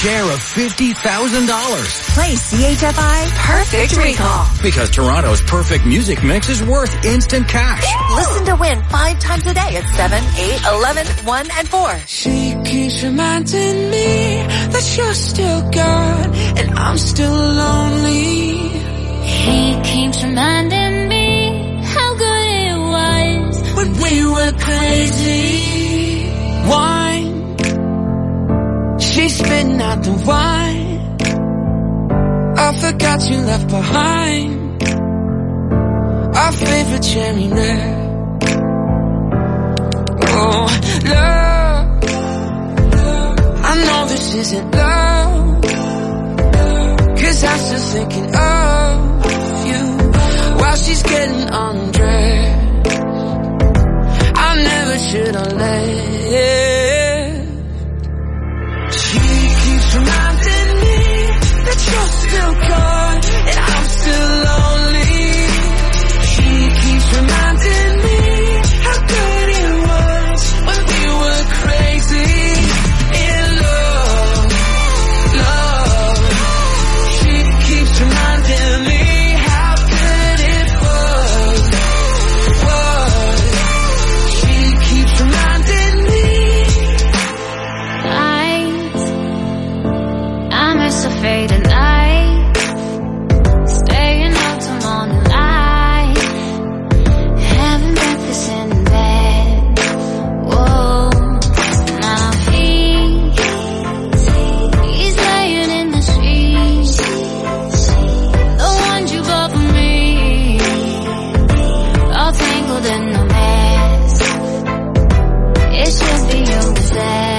share of $50,000. Play CHFI Perfect Recall. Because Toronto's perfect music mix is worth instant cash. Listen to win 5 times a day at 7, 8, 11, 1, and 4. She keeps reminding me that you're still gone and I'm still lonely. He keeps reminding me how good it was when we were crazy. Wine, she's spitting out the wine. I forgot you left behind our favorite cherry red. Oh, love, I know this isn't love, 'cause I'm still thinking of you while she's getting undressed. I never should have left. She keeps reminding me that you're still gone and I'm still lonely. She keeps reminding me how good it was when we were crazy in love, love. She keeps reminding me how good it was. She keeps reminding me. I miss the faded light, staying out till morning light, having breakfast in bed. Whoa, now he's laying in the sheets, the ones you bought for me, all tangled in the mess. It should be over there.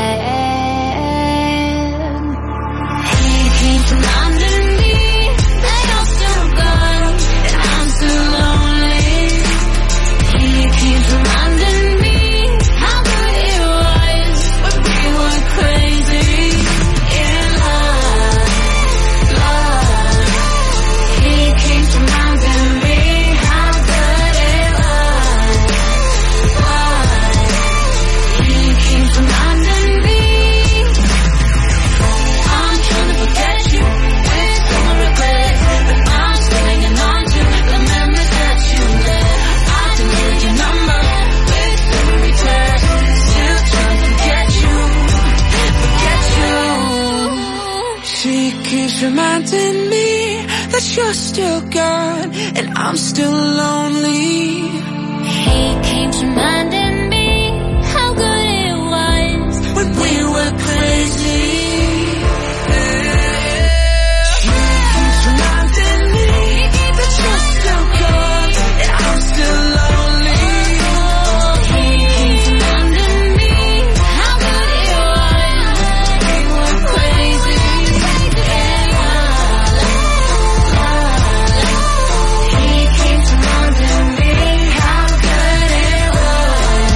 Keeps reminding me that you're still gone and I'm still lonely. He keeps reminding me how good it was when we were crazy in love, love. He keeps reminding me how good it was. He keeps reminding me. I'm trying to forget you with so much regret, but I'm still hanging on to the memories that you left. I deleted your number with every text, still trying to forget you, forget you. She keeps reminding me that you're still gone and I'm still lonely. He keeps reminding me how good it was when we were crazy. She keeps reminding me that you're still gone and I'm still lonely. He keeps reminding me how good it was when we were crazy in love, love. He keeps reminding me how good it was.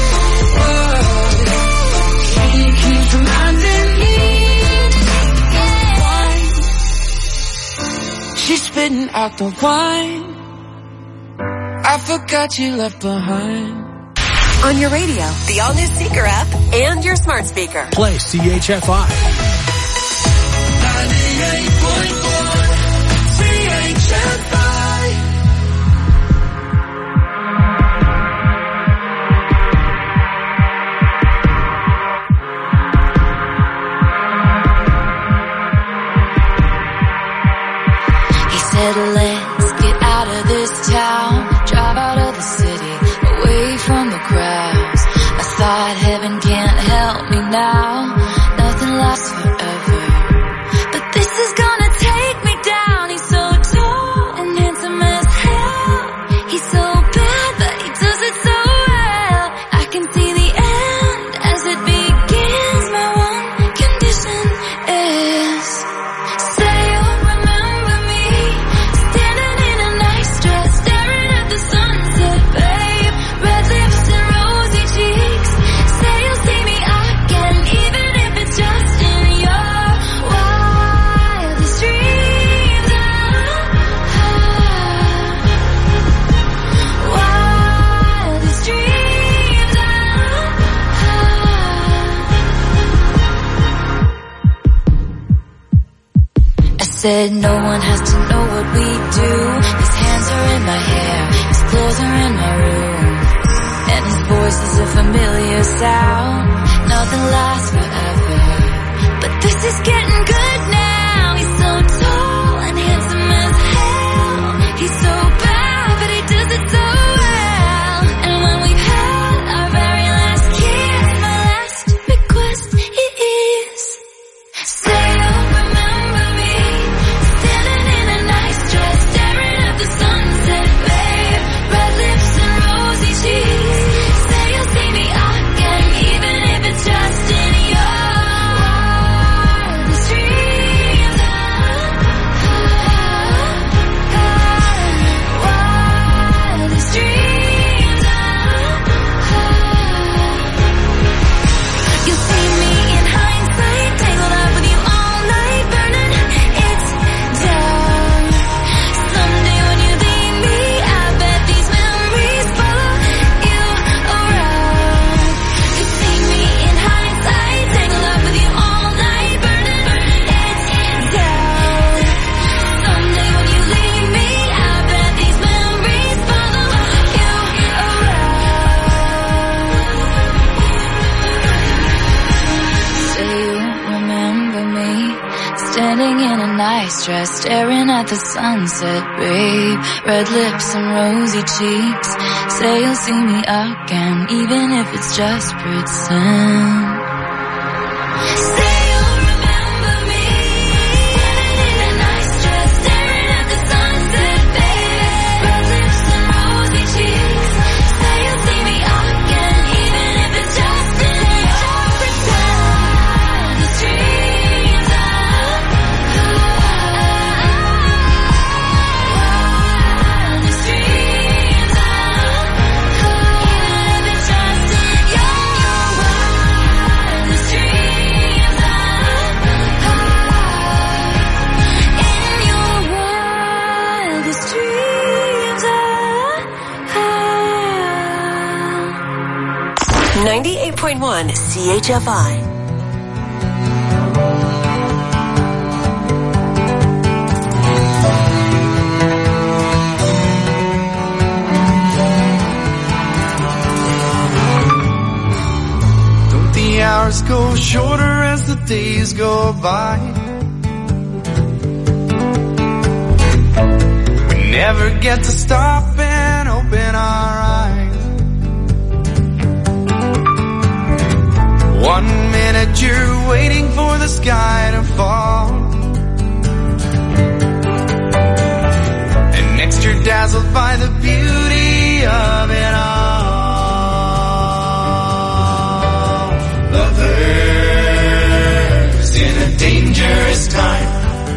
She keeps reminding me. She's spitting out the wine I forgot you left behind. On your radio, the all-new Seeker app, and your smart speaker. Play CHFI. 98.1 CHFI. He said, let's get out of this town, drive out of the city, away from the crowds. I thought heaven can't help me now, nothing lasts forever. But this is gonna take me down. He's so tall and handsome as hell. He's so bad, but he does it so well. I can see the end as it begins. My one condition is, say you'll remember me, standing in a nice dress, staring at the sunset, babe. Red lips and rosy cheeks. Say you'll see me again, even if it's just in said no one has to know what we do. His hands are in my hair, his clothes are in my room, and his voice is a familiar sound. Nothing lasts forever, but this is getting good now. He's so tall and handsome as hell. He's so bad, but he does it so well. And when we've had our very last kiss, my last request is, say you'll remember me, standing in a nice dress, staring at the sunset, babe. Red lips and rosy cheeks. Say you'll see me again, even if it's just in your wildest dreams. Wildest dreams. You'll see me in hindsight, tangled up with you all night, burning it down. Someday when you leave me, I bet these memories follow you around. You'll see me in hindsight, tangled up with you all night, burning it down. Someday when you leave me, I bet these memories follow you around. Say you remember me, standing in a nice dress, staring at the sunset, babe. Red lips and rosy cheeks. Say you'll see me again, even if it's just pretend. Say you'll remember me, standing in a nice dress, staring at the sunset, babe. Red lips and rosy cheeks. Say you'll see me again, even if it's just in your pretend dreams. Wildest dreams. Even if it's just in your wildest dreams. In your wildest dreams. 98.1 CHFI. Don't the hours go shorter as the days go by? We never get to stop and open our eyes. 1 minute you're waiting for the sky to fall, and next you're dazzled by the beauty of it all. Lovers in a dangerous time.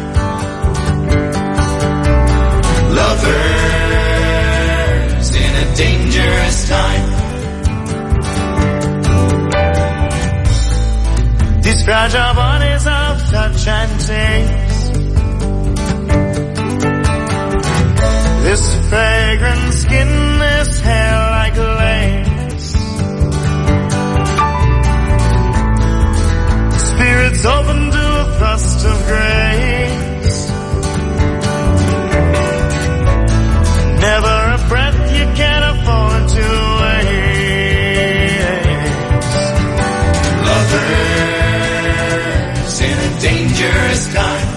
Lovers in a dangerous time. These fragile bodies of touch and taste, this fragrant skin, this hair like lace. Spirits open to a thrust of grace. Never a breath you can afford to waste. Lovers in a dangerous time.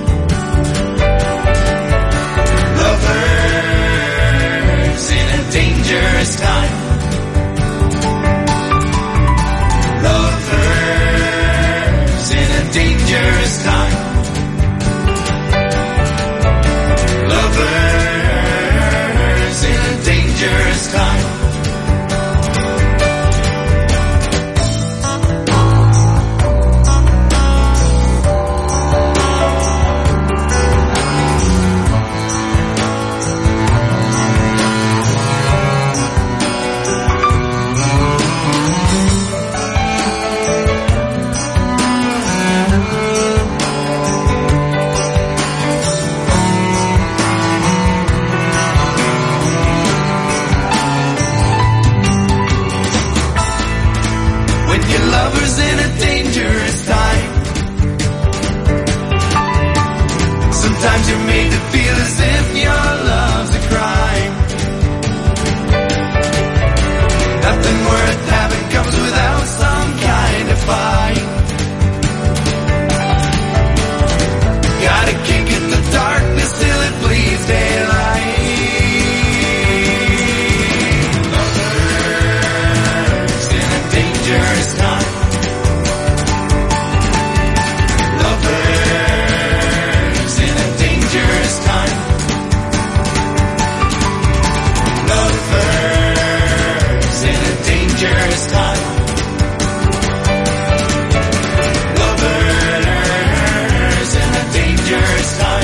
Lovers in a dangerous time. Lovers in a dangerous time. made to feel as if your love's a crime. Nothing worth having comes without some kind of fight. Gotta kick at the darkness till it bleeds daylight. Lovers in a dangerous time. Lovers in a dangerous time. Lovers in a dangerous time. Lovers in a dangerous time.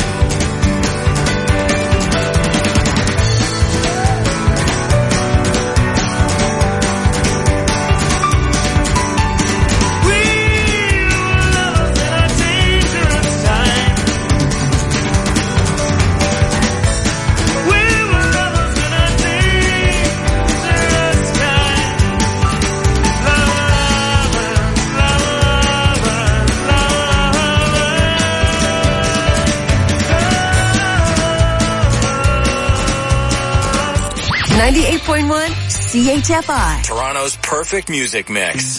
We were lovers in a dangerous time. We were lovers in a dangerous time. Lovers, lovers, lovers. 98.1 CHFI. Toronto's perfect music mix.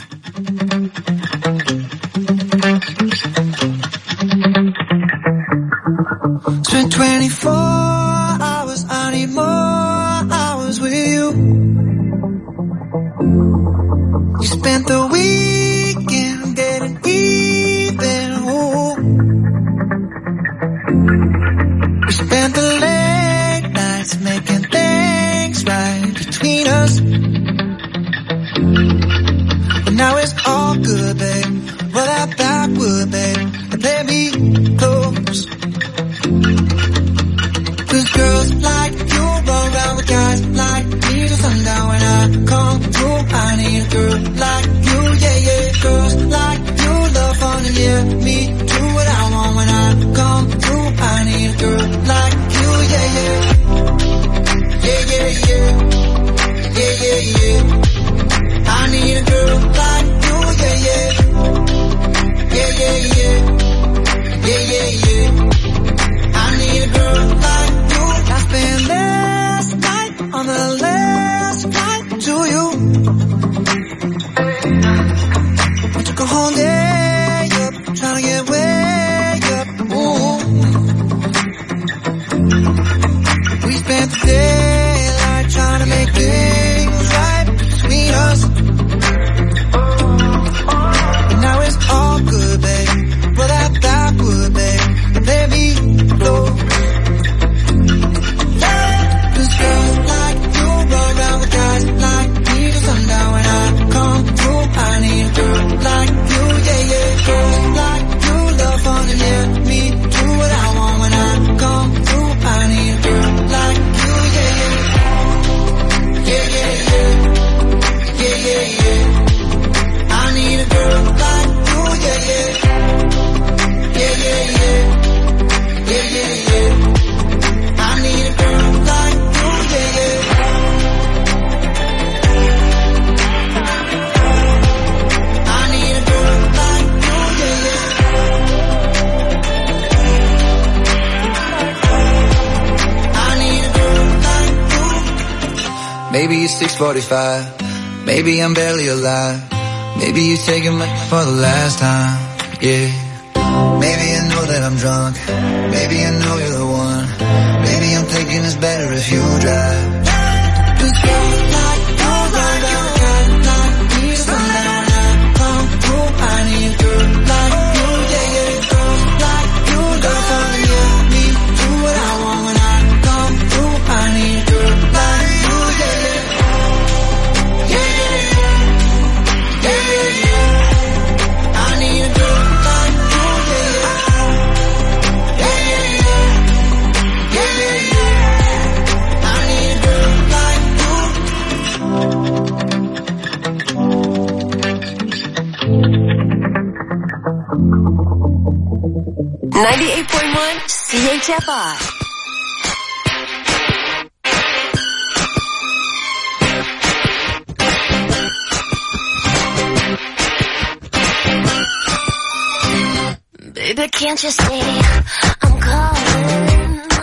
Spent 24 hours, I need more hours with you. You spent the weekend getting even, ooh. We spent the late nights making things right between us. But now it's all good, babe. Roll that backward, babe, and play me close. Cause girls like you run around with guys like me till sundown. When I come through, I need a girl like you, yeah, yeah. Girls like you love fun and yeah, me do what I want. When I come through, I need a girl like you, yeah, yeah. Yeah, yeah, yeah. Yeah, yeah, yeah. I need a girl like you, yeah, yeah. Yeah, yeah, yeah. Yeah, yeah, yeah. I need a girl like you. I spent last night on the last flight to you. I took a whole day up, trying to get way up. Ooh. We spent the daylight trying to make things right between us. But now it's all good, babe. Roll that backward, babe, and play me close. Cause girls like you run around with guys like me till sundown. When I come through, I need a girl like you, yeah, yeah. Girls like you love fun and yeah, me do what I want. When I come through, I need a girl like you, yeah, yeah. Yeah, yeah, yeah. Yeah, yeah, yeah. I need a girl like you, yeah, yeah. Yeah, yeah, yeah. Yeah, yeah, yeah. I need a girl like you, yeah, yeah. I need a girl like you, yeah, yeah. I need a girl like you. Maybe it's 6:45. Maybe I'm barely alive. Maybe you're taking me for the last time. Yeah. Maybe I know that I'm drunk. Maybe I know you're the one. Maybe I'm thinking it's better if you drive. Cause girls like you run around guys like me till sundown. When I come through, I need a girl like you, yeah, yeah. Girls like you love fun and yeah, me do what I want. When I come through, I need a girl like you, yeah, yeah. Yeah, yeah, yeah. Yeah, yeah, yeah. I need a girl like you, yeah, yeah. Yeah, yeah, yeah. Yeah, yeah, yeah. I need a girl like you. 98.1 CHFI. Baby, can't you see I'm calling?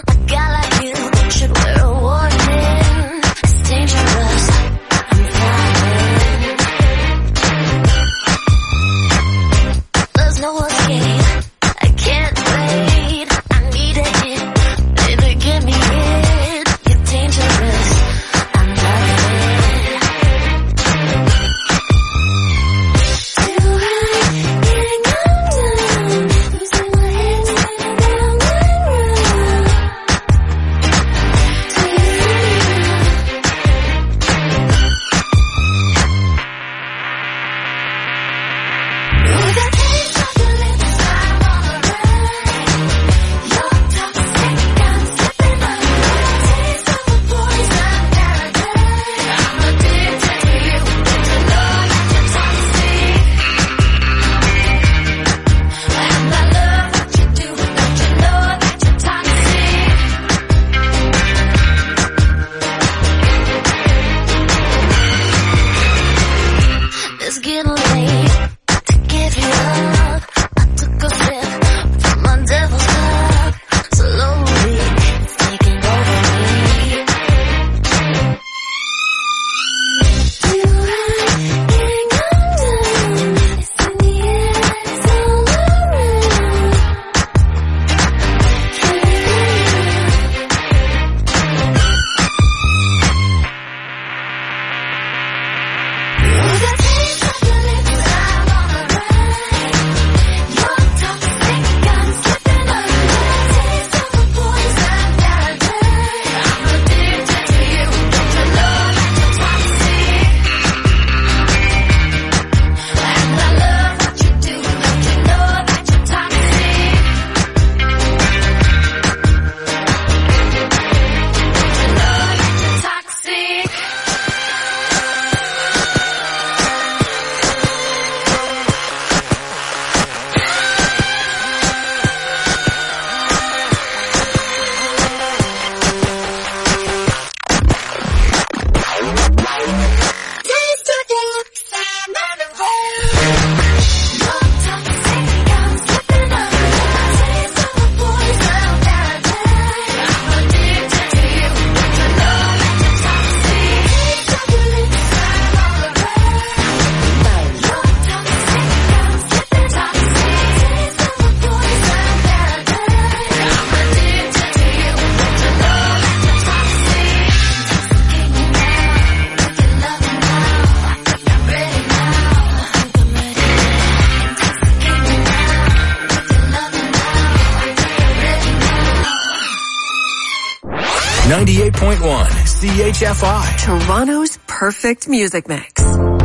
98.1 CHFI. Toronto's perfect music mix.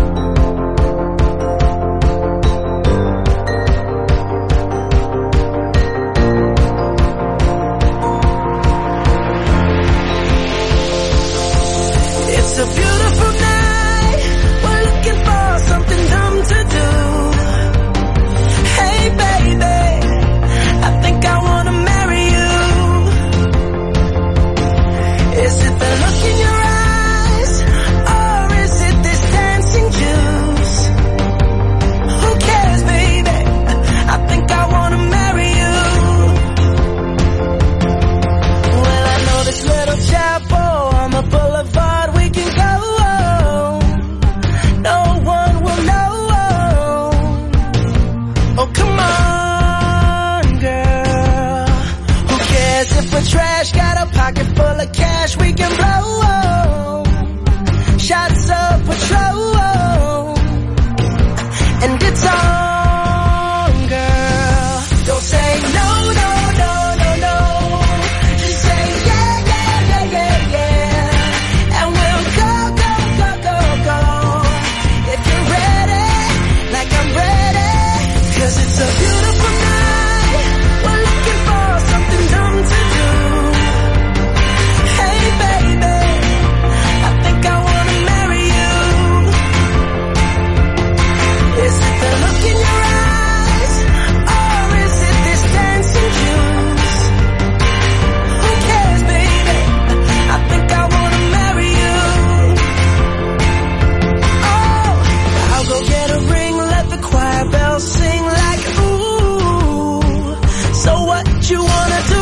It's a beautiful night. We're looking for something dumb to do. Hey baby, I think I wanna marry you. Is it the look in your eyes, or is it this dancing juice? Who cares, baby? I think I wanna marry you. Well, I know this little chapel on the boulevard we can go. No one will know. Oh, come on, girl. Who cares if we're trash? Got a pocket full of cash we can blow. Shots of Patrol, and it's on, girl. Don't say no, no, no, no, no. Just say yeah, yeah, yeah, yeah, yeah. And we'll go, go, go, go, go. If you're ready, like I'm ready. 'Cause it's a beautiful night. We're looking for something dumb to do. Hey baby, I think I wanna marry you. Is it the look in your eyes, or is it this dancing juice? Who cares, baby? I think I wanna marry you. Oh, I'll go get a ring, let the choir bells sing like ooh. So what you wanna do?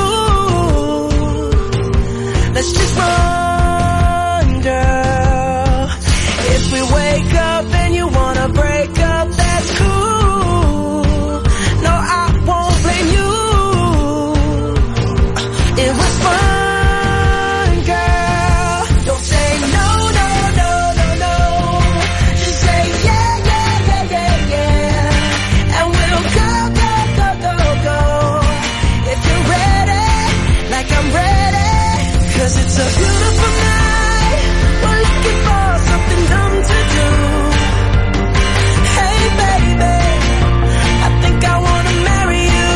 Let's just run, girl. If we wake up and you wanna break up, that's cool. No, I won't blame you. It was fun, girl. Don't say no, no, no, no, no. Just say yeah, yeah, yeah, yeah, yeah. And we'll go, go, go, go, go. If you're ready, like I'm ready. 'Cause it's a beautiful night. We're looking for something dumb to do. Hey baby, I think I wanna marry you.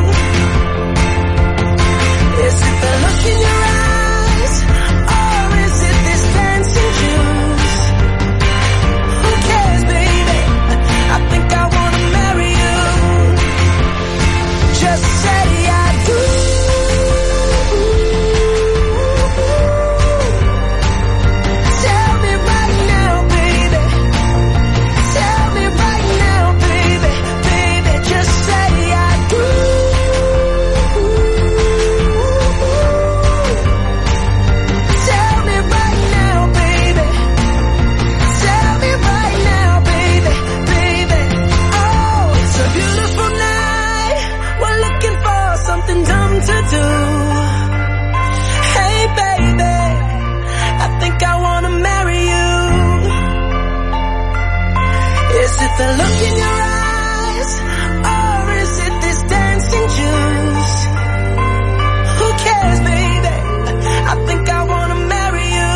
Is it the look in your eyes, or is it this dancing juice? Who cares, baby? I think I wanna marry you. Just say I do. Tell me right now, baby. Tell me right now, baby. Baby, just say I do. Tell me right now, baby. Tell me right now, baby. Baby, oh, it's a beautiful night. We're looking for something dumb to do. Hey baby, I think I wanna marry you. Is it the look in your eyes, or is it this dancing juice? Who cares, baby? I think I wanna marry you.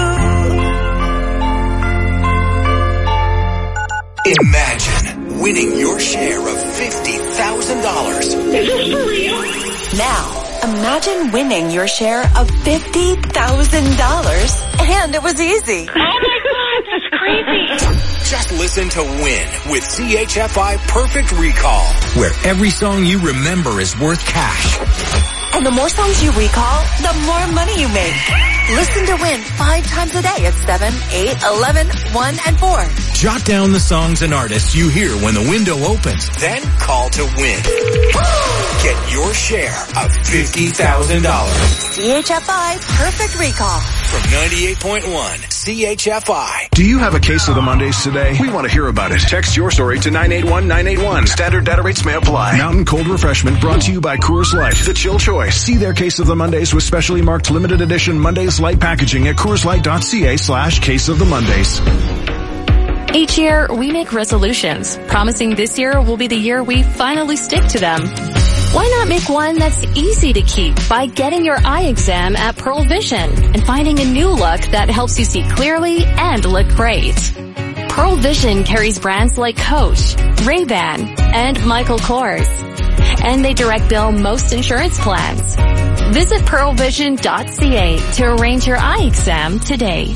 Imagine winning your share of $50,000. Now, imagine winning your share of $50,000. And it was easy. Oh my God, that's crazy. Just listen to Win with CHFI Perfect Recall, where every song you remember is worth cash. And the more songs you recall, the more money you make. Listen to Win 5 times a day at 7, 8, 11, 1, and 4. Jot down the songs and artists you hear when the window opens, then call to win. Get your share of $50,000. CHFI Perfect Recall. From 98.1 CHFI. Do you have a case of the Mondays today? We want to hear about it. Text your story to 981-981. Standard data rates may apply. Mountain Cold Refreshment brought to you by Coors Light, the chill choice. See their case of the Mondays with specially marked limited edition Mondays Light packaging at CoorsLight.ca/Case of the Mondays. Each year, we make resolutions, promising this year will be the year we finally stick to them. Why not make one that's easy to keep by getting your eye exam at Pearl Vision and finding a new look that helps you see clearly and look great? Pearl Vision carries brands like Coach, Ray-Ban, and Michael Kors. And they direct bill most insurance plans. Visit pearlvision.ca to arrange your eye exam today.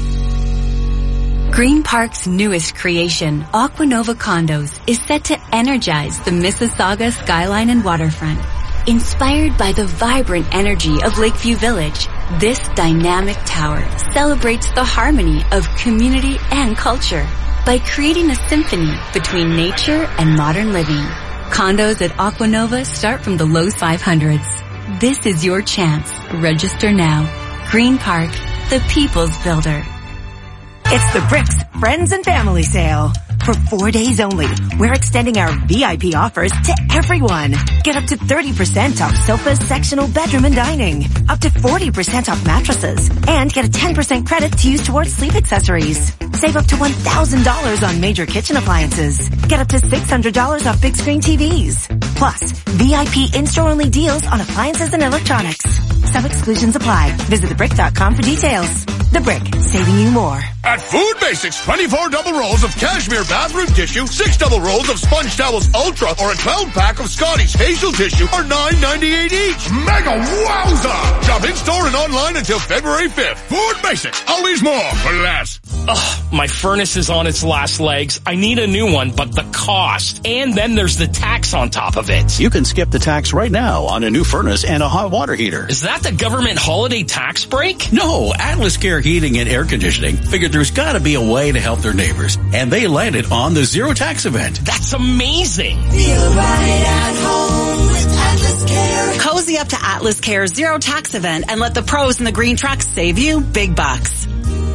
Green Park's newest creation, Aquanova Condos, is set to energize the Mississauga skyline and waterfront. Inspired by the vibrant energy of Lakeview Village, this dynamic tower celebrates the harmony of community and culture by creating a symphony between nature and modern living. Condos at Aquanova start from the low 500s. This is your chance. Register now. Green Park, the people's builder. It's the Bricks Friends and Family Sale. For 4 days only, we're extending our VIP offers to everyone. Get up to 30% off sofas, sectional, bedroom, and dining. Up to 40% off mattresses. And get a 10% credit to use towards sleep accessories. Save up to $1,000 on major kitchen appliances. Get up to $600 off big screen TVs. Plus, VIP in-store only deals on appliances and electronics. Some exclusions apply. Visit thebrick.com for details. The Brick, saving you more. At Food Basics, 24 double rolls of cashmere bathroom tissue, 6 double rolls of Sponge Towels Ultra, or a 12-pack of Scotty's Hazel Tissue are $9.98 each. Mega wowza! Shop in-store and online until February 5th. Food Basics, always more for less. Ugh, my furnace is on its last legs. I need a new one, but the cost. And then there's the tax on top of it. You can skip the tax right now on a new furnace and a hot water heater. Is that the government holiday tax break? No, Atlas Care Heating and Air Conditioning figured there's gotta be a way to help their neighbors. And they landed on the Zero Tax event. That's amazing. Feel right at home with Atlas Care. Cozy up to Atlas Care's Zero Tax event and let the pros in the green trucks save you big bucks.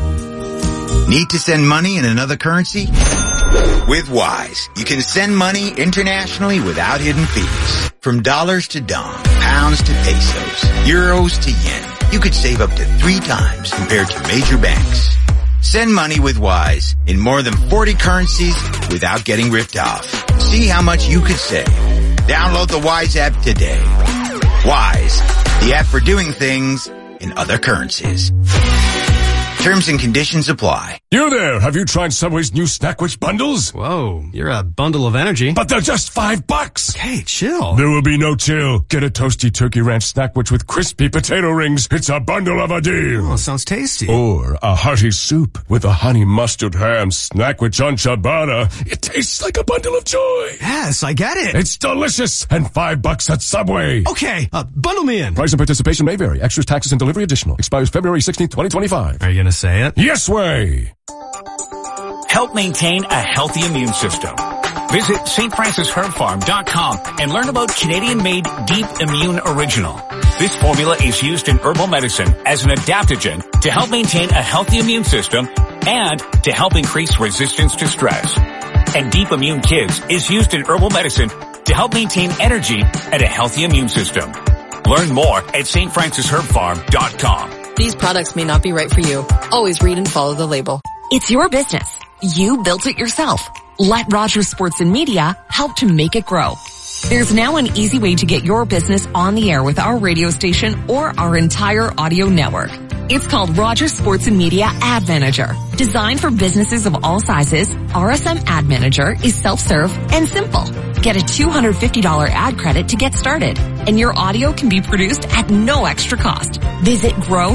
Need to send money in another currency? With Wise, you can send money internationally without hidden fees. From dollars to dong, pounds to pesos, euros to yen, you could save up to 3 times compared to major banks. Send money with Wise in more than 40 currencies without getting ripped off. See how much you could save. Download the Wise app today. Wise, the app for doing things in other currencies. Terms and conditions apply. You there, have you tried Subway's new Snackwich bundles? Whoa, you're a bundle of energy. But they're just $5. Hey, chill. There will be no chill. Get a toasty turkey ranch Snackwich with crispy potato rings. It's a bundle of a deal. Oh, sounds tasty. Or a hearty soup with a honey mustard ham Snackwich on ciabatta. It tastes like a bundle of joy. Yes, I get it. It's delicious and $5 at Subway. Okay, bundle me in. Price and participation may vary. Extras, taxes, and delivery additional. Expires February 16th, 2025. Are you gonna say it? Yes way. Help maintain a healthy immune system. Visit stfrancisherbfarm.com and learn about Canadian-made Deep Immune Original. This formula is used in herbal medicine as an adaptogen to help maintain a healthy immune system and to help increase resistance to stress. And Deep Immune Kids is used in herbal medicine to help maintain energy and a healthy immune system. Learn more at stfrancisherbfarm.com. These products may not be right for you. Always read and follow the label. It's your business. You built it yourself. Let Rogers Sports and Media help to make it grow. There's now an easy way to get your business on the air with our radio station or our entire audio network. It's called Rogers Sports and Media Ad Manager. Designed for businesses of all sizes, RSM Ad Manager is self-serve and simple. Get a $250 ad credit to get started, and your audio can be produced at no extra cost. Visit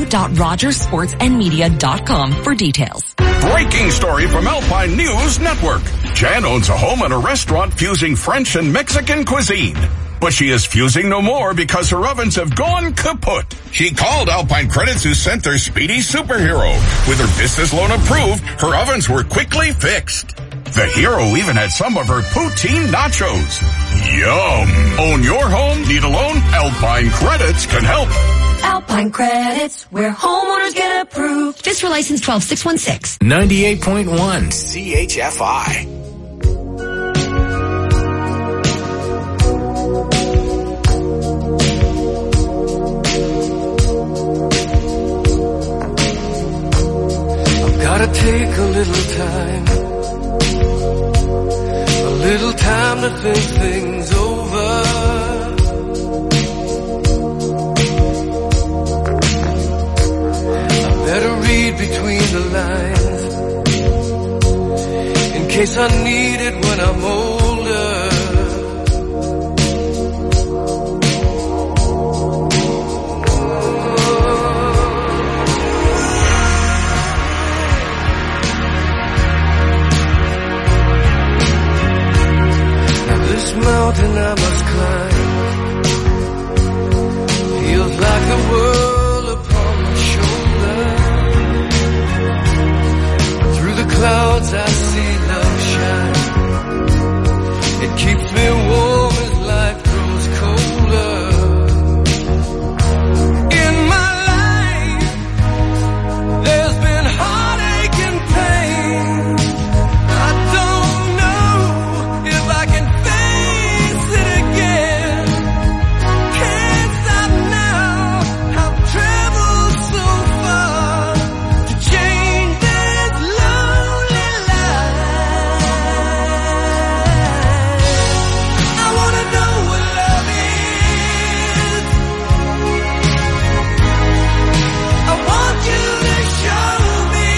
grow.rogersportsandmedia.com for details. Breaking story from Alpine News Network. Jan owns a home and a restaurant fusing French and Mexican cuisine. But she is fusing no more because her ovens have gone kaput. She called Alpine Credits, who sent their speedy superhero. With her business loan approved, her ovens were quickly fixed. The hero even had some of her poutine nachos. Yum! Own your home? Need a loan? Alpine Credits can help. Alpine Credits, where homeowners get approved. FSR license 12616. 98.1 CHFI. Gotta take a little time to think things over. between the lines, in case I need it when I'm older. Now this mountain I must climb feels like the world upon my shoulder. Through the clouds I see love shine. It keeps me warm as life grows colder. In my life there's been heartache and pain. I don't know if I can face it again. Can't stop now. I've traveled so far to change this lonely life. I wanna know what love is. I want you to show me.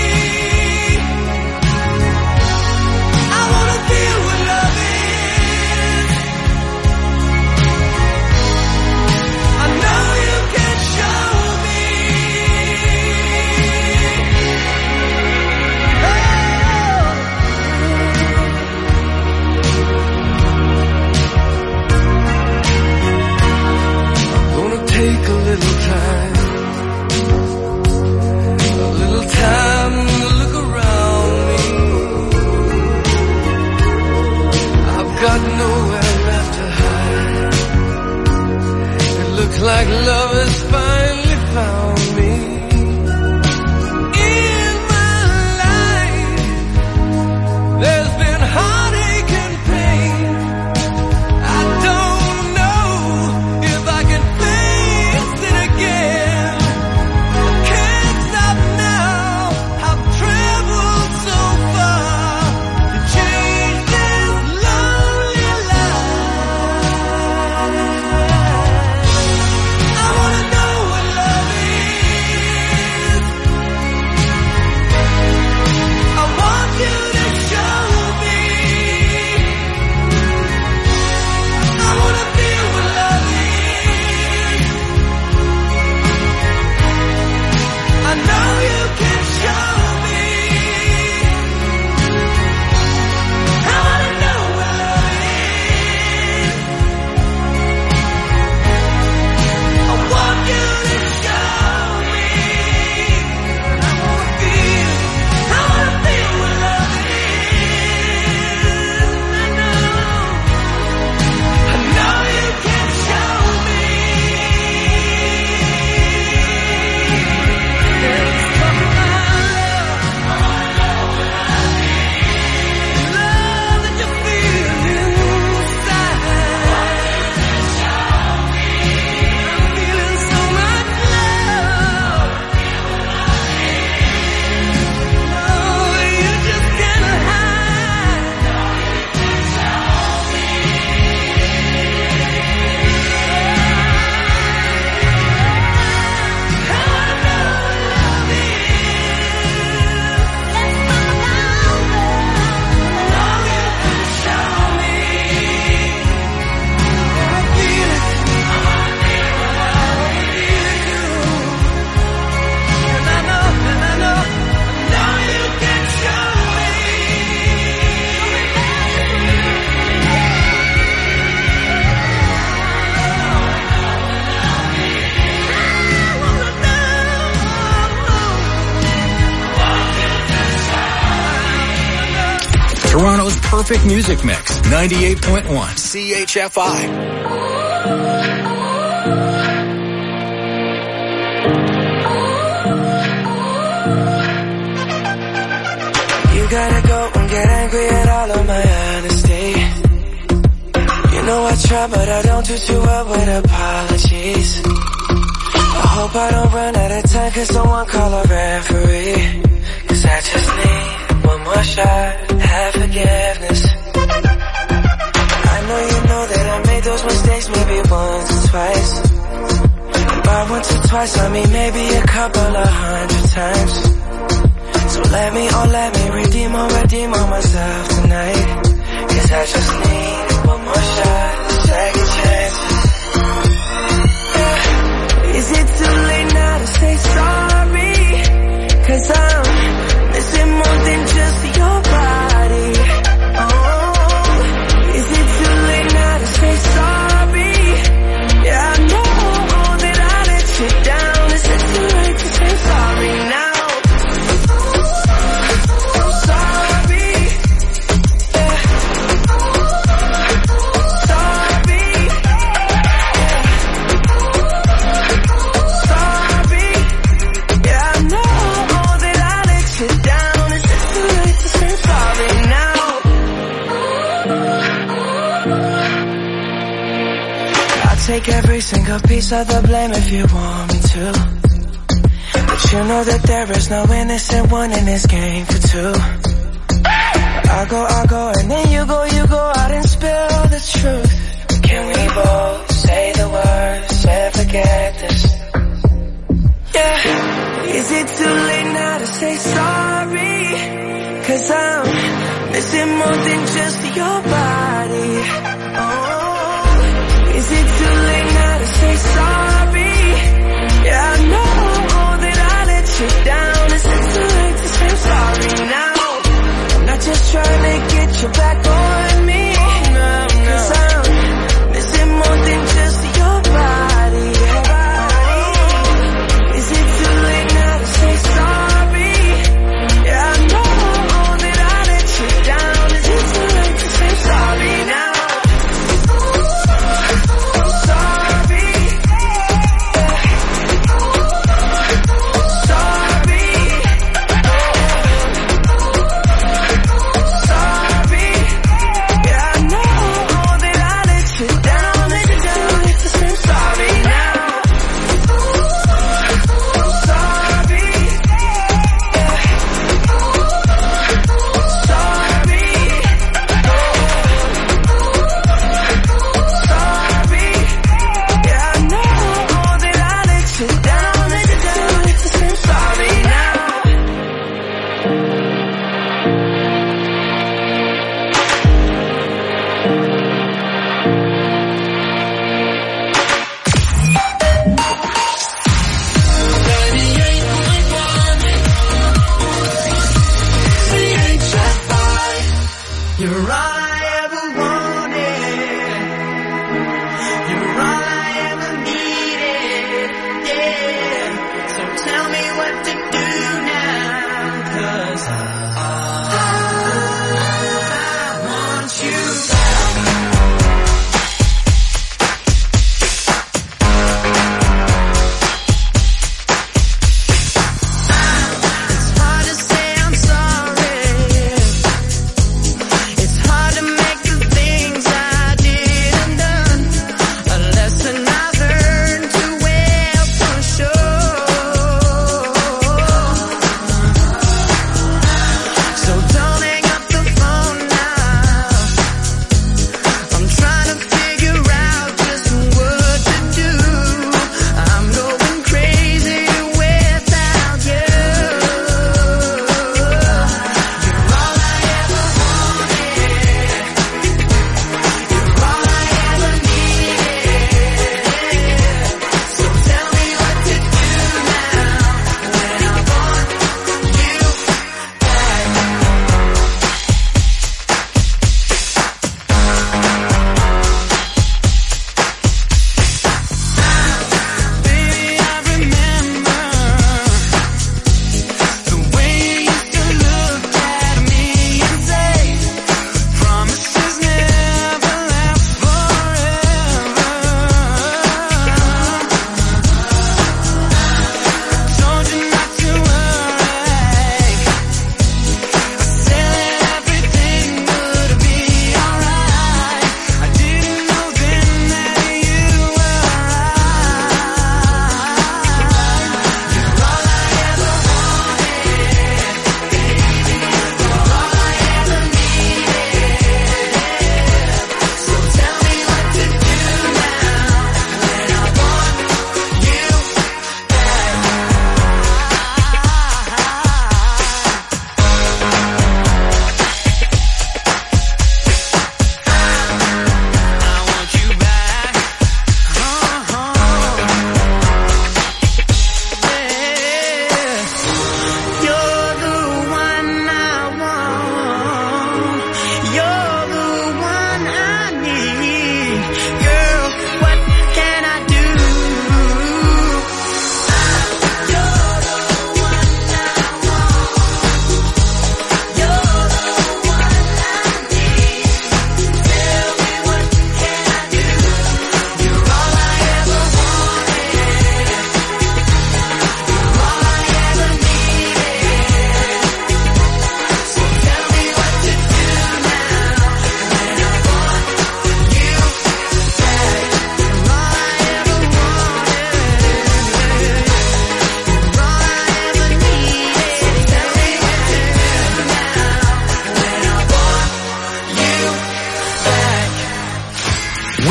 I wanna feel what love is. I know you can show me. I'm gonna take a little time to look around me. I've got nowhere left to hide. It looks like love has finally found me. In my life there's been heartache and pain. I don't know if I can face it again. Can't stop now. I've traveled so far to change this lonely life. I wanna know what love is. I want you to show me. I wanna feel what love is. I know you can show me. I wanna know what love is. I want you to show me. I wanna feel what love is. I know you can show me. Love that you feel inside. I'm feeling so much love. Oh, you just can't hide. Toronto's perfect music mix. 98.1 CHFI. You gotta go and get angry at all of my honesty. You know I try, but I don't do too well with apologies. I hope I don't run out of time, cause someone call a referee. Cause I just need one more shot, have forgiveness. I know you know that I made those mistakes maybe once or twice. And by once or twice I mean maybe a couple of 100 times. So let me redeem on myself tonight. Cause I just need one more shot, second chance. Yeah. Is it too late now to say sorry? Cause I'm missing more than just your body. Oh, is it too late now to say sorry? Yeah, I know that I let you down. Is it too late to say sorry now? Take every single piece of the blame if you want me to. But you know that there is no innocent one in this game for two. I go, and then you go out and spill the truth. Can we both say the words and forget this? Yeah, is it too late now to say sorry? Cause I'm missing more than just your body. Oh, is it too late now to say sorry? Yeah, I know that I let you down. Is it too late to say sorry now? I'm not just trying to get you back on me. Cause I'm missing more than just your body. Is it too late now to say sorry? Yeah, I know that I let you down. Is it too late to say sorry now?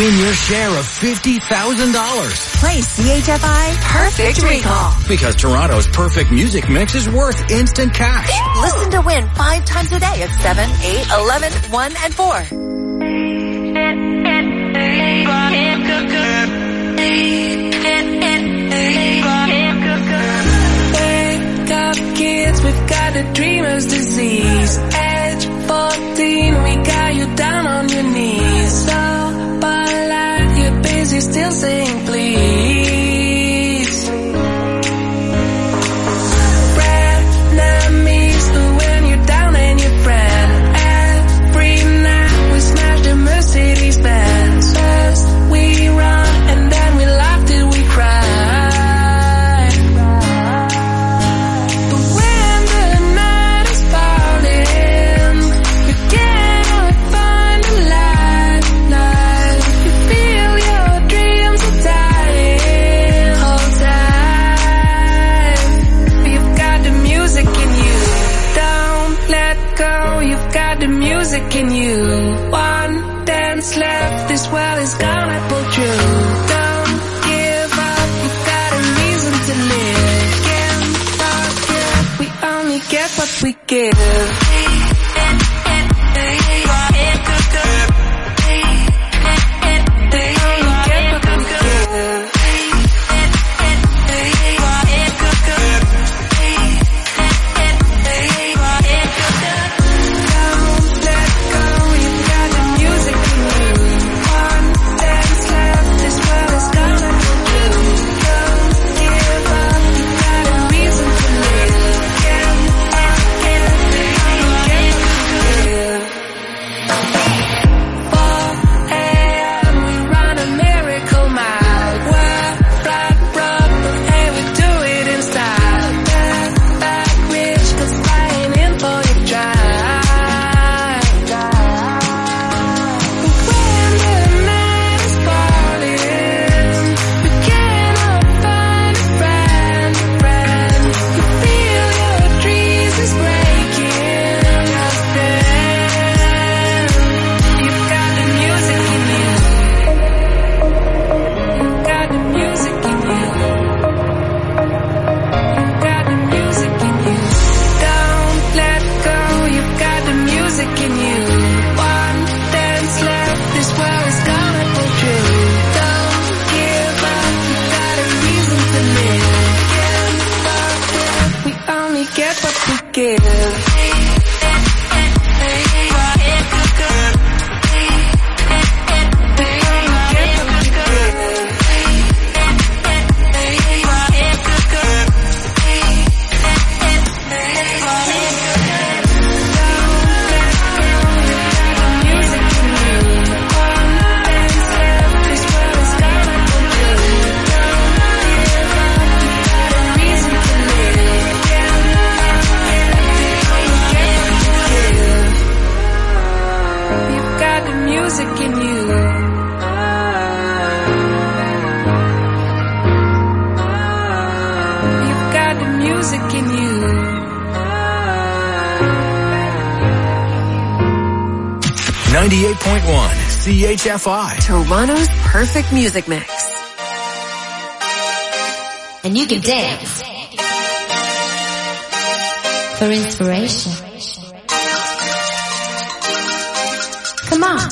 Claim your share of $50,000. Play CHFI Perfect Recall. Because Toronto's perfect music mix is worth instant cash. Listen to win 5 times a day at 7, 8, 11, 1, and 4. Wake up kids, we've got the dreamer's disease. Age 14, we got you down on your knees. So, but like you're busy still saying please. Frenemies when you're down and your friend. Every night we smash the Mercedes Benz. First we run and then we laugh till we cry. But when the night is falling, we cannot find the light. You feel your dreams are dying. Hold tight. You've got the music in you. Don't let go. You've got the music in you. One dance left. This world is gonna pull through. Don't give up. You've got a reason to live. Can't forget. We only get what we give. music in you. 98.1 CHFI. Toronto's perfect music mix. And you can dance for inspiration. Come on.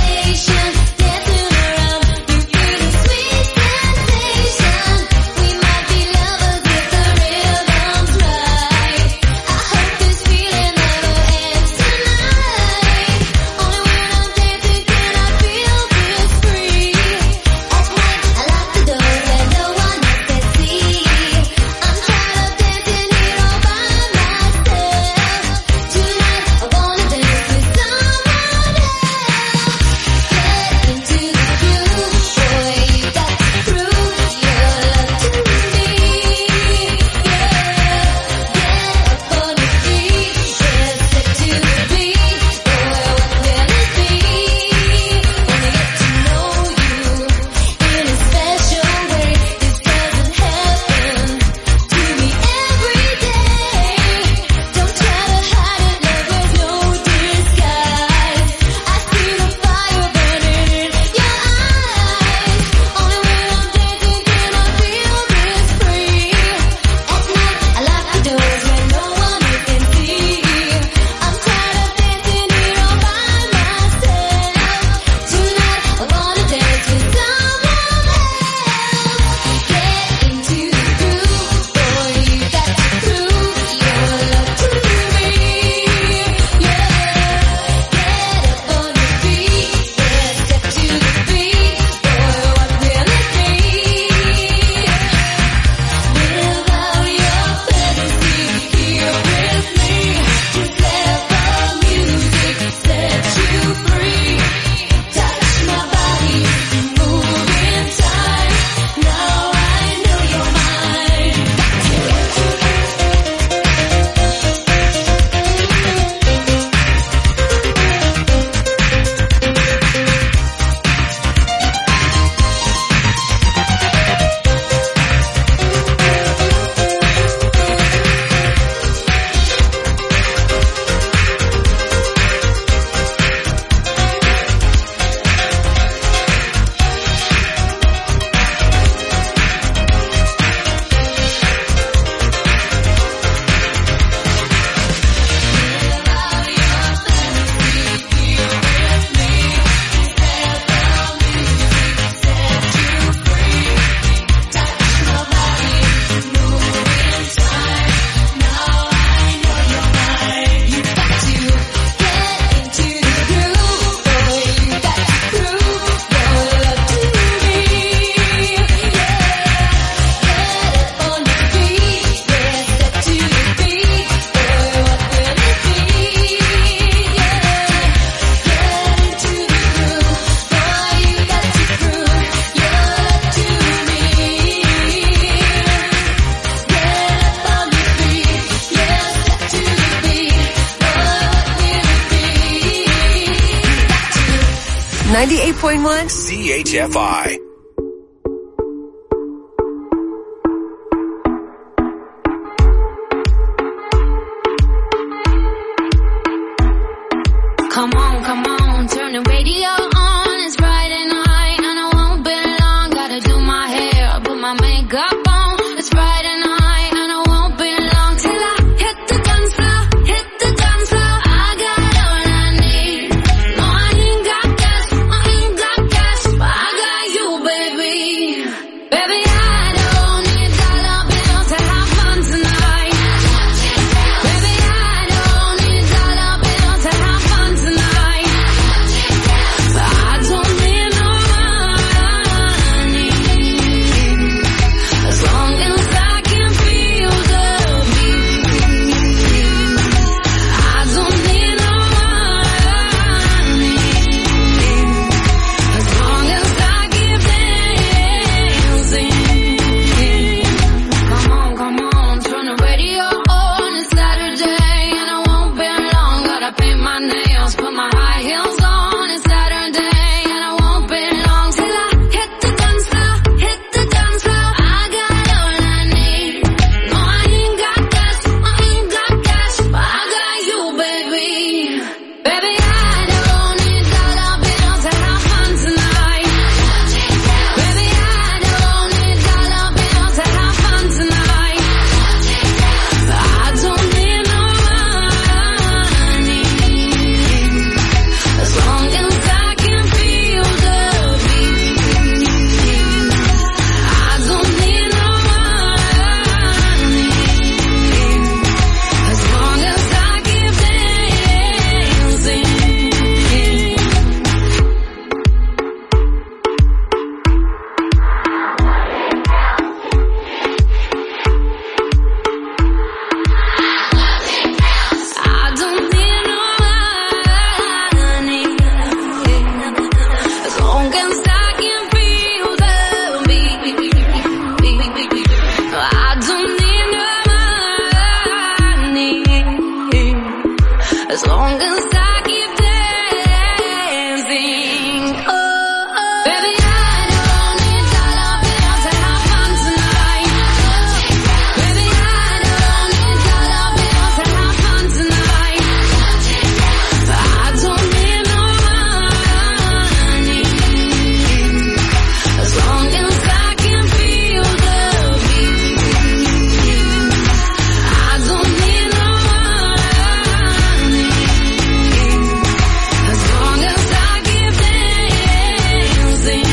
We might 98.1 CHFI. Come on, turn the radio on. It's Friday night and I won't be long. Gotta do my hair, put my makeup on. It's Friday night and I won't be long till I hit the dance floor, hit the dance floor. I got all I need. No, I ain't got cash, but I got you, baby. Baby, I don't need dollar bills to have fun tonight. Baby, I don't need dollar bills to have fun tonight. But I don't need no money, as long as I can feel the beat. I don't need no money, as long as I keep dancing. Come on, turn the radio on. It's Saturday and I won't be long. Gotta paint my nails, put my high heels on. It's Saturday and I won't be long till I hit the dance floor, hit the dance floor. I got all I need. No, I ain't got cash, but I got you, baby. Baby, I don't need dollar bills to have fun tonight. Baby, I don't need dollar bills to have fun tonight. But I don't need no money, as long as I can feel the beat. I don't need no money, as long as I keep dancing. I don't need no money, as long as I can feel the beat. I don't need no money, as long as I keep dancing. Oh, baby, I don't need dollar bills to have fun tonight. Baby, I don't need dollar bills to have fun tonight. But I don't need no money, as long as I can feel the beat. I don't need no money, as long as I keep dancing.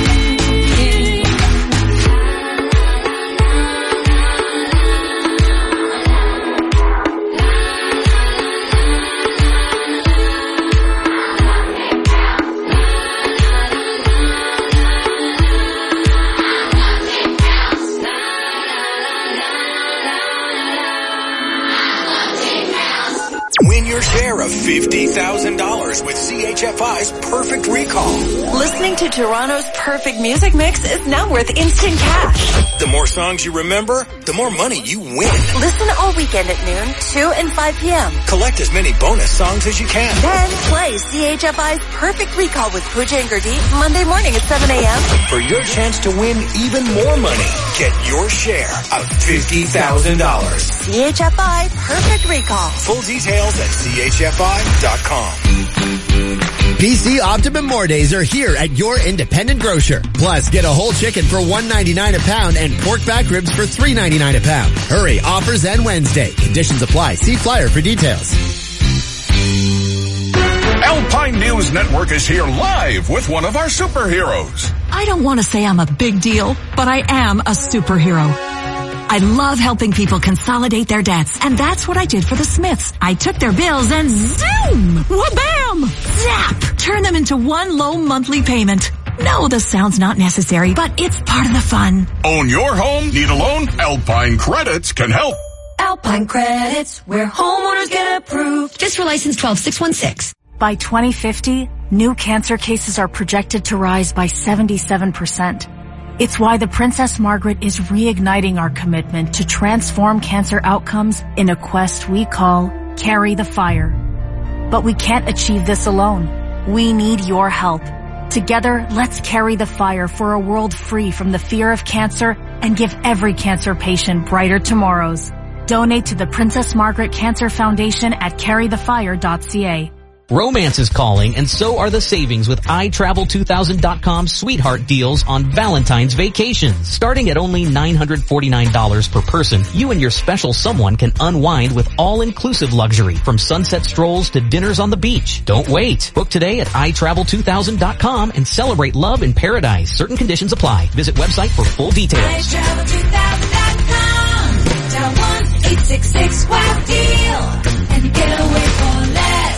Win your share of $50,000 with CHFI's Perfect Recall. Listening to Toronto's perfect music mix is now worth instant cash. The more songs you remember, the more money you win. Listen all weekend at noon, 2 and 5 p.m. Collect as many bonus songs as you can. Then play CHFI's Perfect Recall with Pooja and Gurdeep Monday morning at 7 a.m. For your chance to win even more money, get your share of $50,000. CHFI Perfect Recall. Full details at chfi.com. PC Optimum More Days are here at your independent grocer. Plus, get a whole chicken for $1.99 a pound and pork back ribs for $3.99 a pound. Hurry, offers end Wednesday. Conditions apply. See flyer for details. Alpine News Network is here live with one of our superheroes. I don't want to say I'm a big deal, but I am a superhero. I love helping people consolidate their debts, and that's what I did for the Smiths. I took their bills and zoom! Wha-bam! Zap! Turn them into one low monthly payment. No, the sound's not necessary, but it's part of the fun. Own your home? Need a loan? Alpine Credits can help. Alpine Credits, where homeowners get approved. Fiscal license 12616. By 2050, new cancer cases are projected to rise by 77%. It's why the Princess Margaret is reigniting our commitment to transform cancer outcomes in a quest we call Carry the Fire. But we can't achieve this alone. We need your help. Together, let's carry the fire for a world free from the fear of cancer and give every cancer patient brighter tomorrows. Donate to the Princess Margaret Cancer Foundation at carrythefire.ca. Romance is calling, and so are the savings with iTravel2000.com's sweetheart deals on Valentine's vacations. Starting at only $949 per person, you and your special someone can unwind with all-inclusive luxury, from sunset strolls to dinners on the beach. Don't wait. Book today at iTravel2000.com and celebrate love in paradise. Certain conditions apply. Visit website for full details. iTravel2000.com. Dial 1-866-WOW-DEAL and get away for less.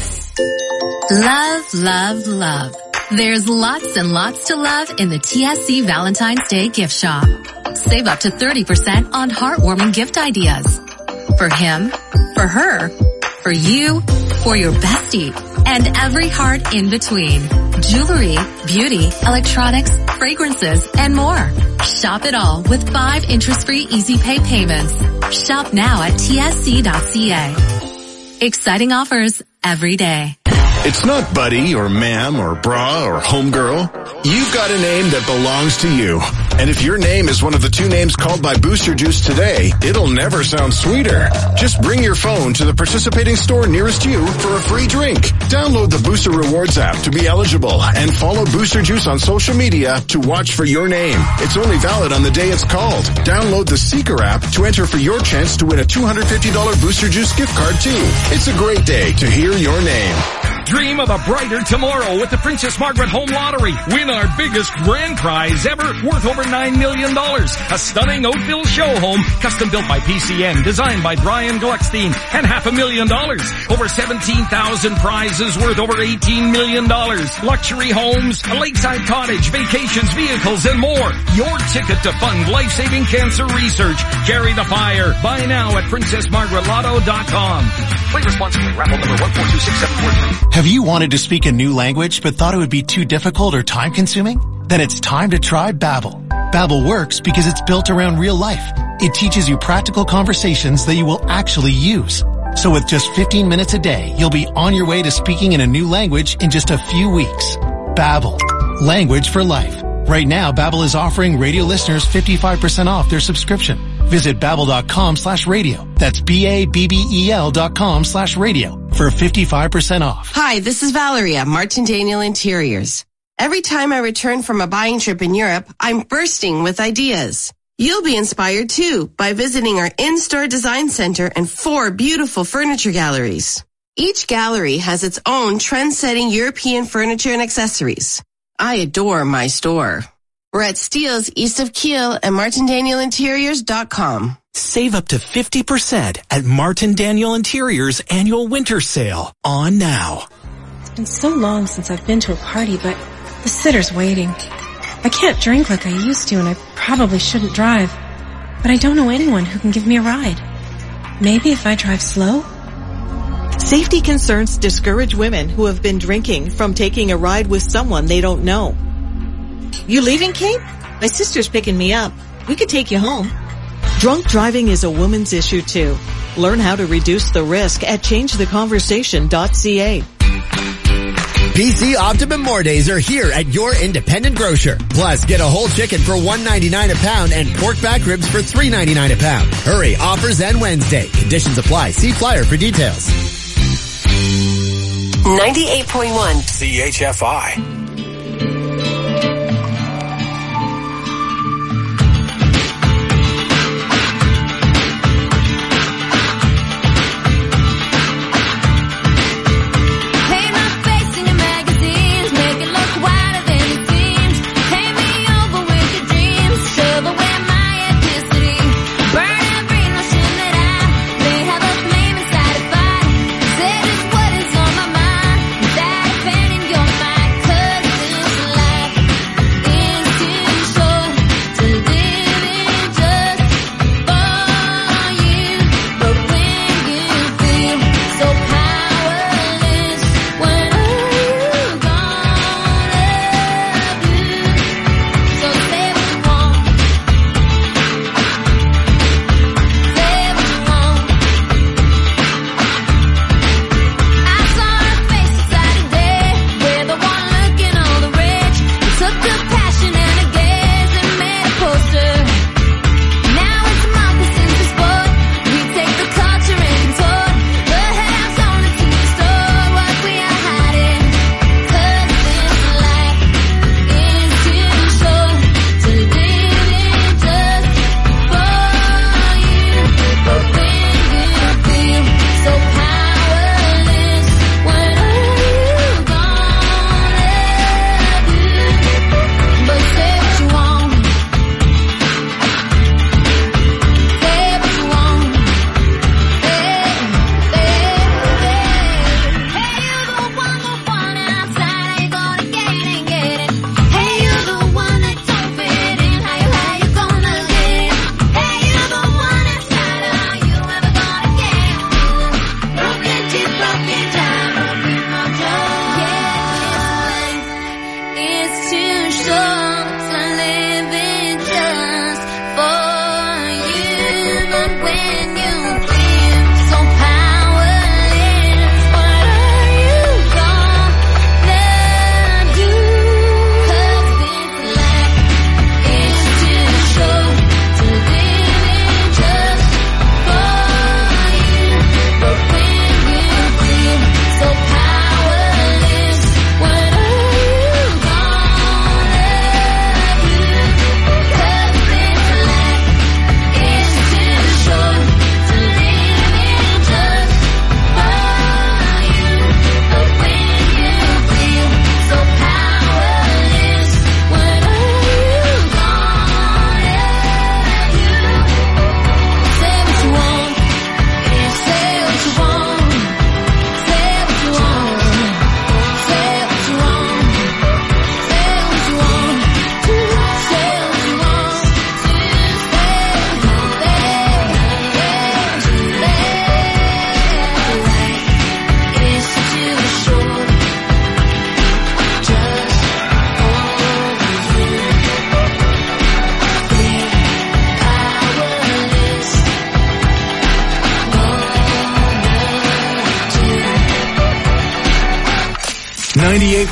Love, love, love. There's lots and lots to love in the TSC Valentine's Day gift shop. Save up to 30% on heartwarming gift ideas. For him, for her, for you, for your bestie, and every heart in between. Jewelry, beauty, electronics, fragrances, and more. Shop it all with 5 interest-free easy pay payments. Shop now at tsc.ca. Exciting offers every day. It's not buddy or ma'am or bra or homegirl. You've got a name that belongs to you. And if your name is one of the 2 names called by Booster Juice today, it'll never sound sweeter. Just bring your phone to the participating store nearest you for a free drink. Download the Booster Rewards app to be eligible and follow Booster Juice on social media to watch for your name. It's only valid on the day it's called. Download the Seeker app to enter for your chance to win a $250 Booster Juice gift card too. It's a great day to hear your name. Dream of a brighter tomorrow with the Princess Margaret Home Lottery. Win our biggest grand prize ever, worth over $9 million. A stunning Oakville show home, custom built by PCN, designed by Brian Gluckstein, and $500,000. Over 17,000 prizes worth over $18 million. Luxury homes, a lakeside cottage, vacations, vehicles, and more. Your ticket to fund life-saving cancer research. Carry the fire. Buy now at PrincessMargaretLotto.com. Play responsibly. Raffle number 1426743. Have you wanted to speak a new language but thought it would be too difficult or time-consuming? Then it's time to try Babbel. Babbel works because it's built around real life. It teaches you practical conversations that you will actually use. So with just 15 minutes a day, you'll be on your way to speaking in a new language in just a few weeks. Babbel. Language for life. Right now, Babbel is offering radio listeners 55% off their subscription. Visit babbel.com/radio. That's BABBEL.com/radio for 55% off. Hi, this is Valerie at Martin Daniel Interiors. Every time I return from a buying trip in Europe, I'm bursting with ideas. You'll be inspired too by visiting our in-store design center and 4 beautiful furniture galleries. Each gallery has its own trend-setting European furniture and accessories. I adore my store. We're at Steele's east of Kiel and martindaniel.interiors.com. Save up to 50% at Martin Daniel Interiors annual winter sale on now. It's been so long since I've been to a party, but the sitter's waiting. I can't drink like I used to, and I probably shouldn't drive. But I don't know anyone who can give me a ride. Maybe if I drive slow? Safety concerns discourage women who have been drinking from taking a ride with someone they don't know. You leaving, Kate? My sister's picking me up. We could take you home. Drunk driving is a woman's issue too. Learn how to reduce the risk at changetheconversation.ca. PC Optimum More Days are here at your independent grocer. Plus, get a whole chicken for $1.99 a pound and pork back ribs for $3.99 a pound. Hurry, offers end Wednesday. Conditions apply. See flyer for details. 98.1 CHFI.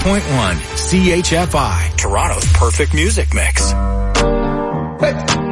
CHFI, Toronto's perfect music mix. Hey.